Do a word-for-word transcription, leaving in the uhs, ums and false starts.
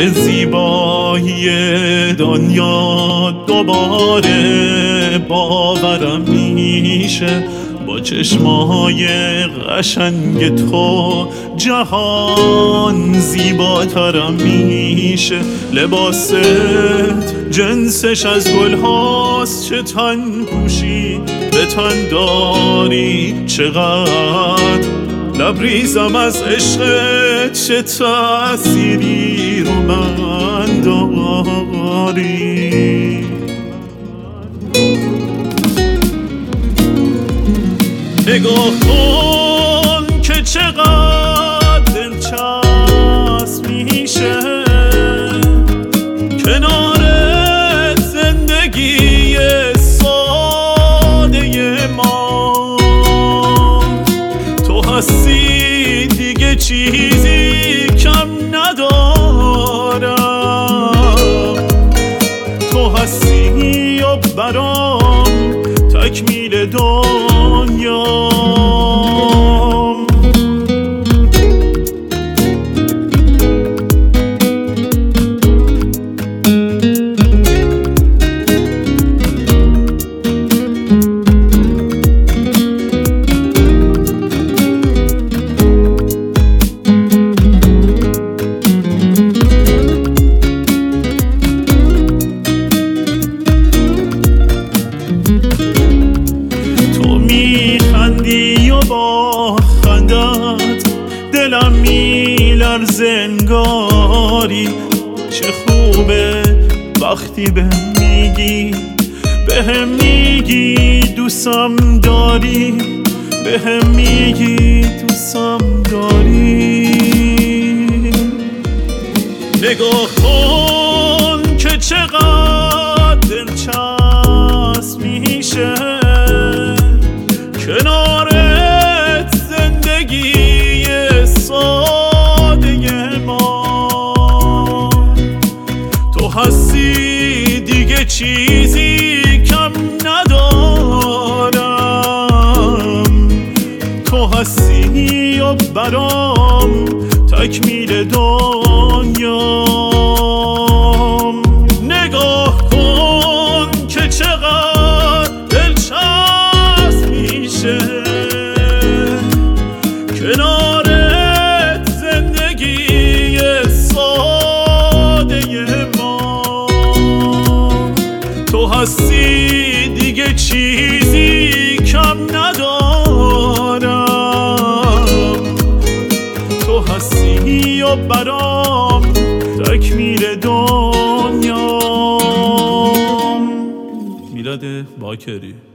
به زیبایی دنیا دوباره باورم میشه. با چشمای قشنگ تو جهان زیباترم میشه. لباست جنسش از گل هاست، چه تن پوشی به تن داری، چقدر لبریزم از عشقت، چه تأثیری رو من داری. نگاه کن که چقدر دلچسب میشه کنار زندگی ساده ما. تو هستی دیگه چیزی کم ندارم، تو هستی و برام تکمیل دنیا. با خندت دلم میلرزه انگاری، چه خوبه وقتی بهم میگی بهم میگی دوستم داری، بهم میگی دوستم داری. نگاه کن که چقدر دلچسب میشه کنارت زندگی ساده ما. تو هستی دیگه چیزی کم ندارم، تو هستی و برام تکمیل دنیام. نگاه کن که چقدر دلچسب میشه کنارت زندگی ساده ما. تو هستی دیگه چیزی کم ندارم، تو هستی و برام تکمیل دنیام. میلاد باکری.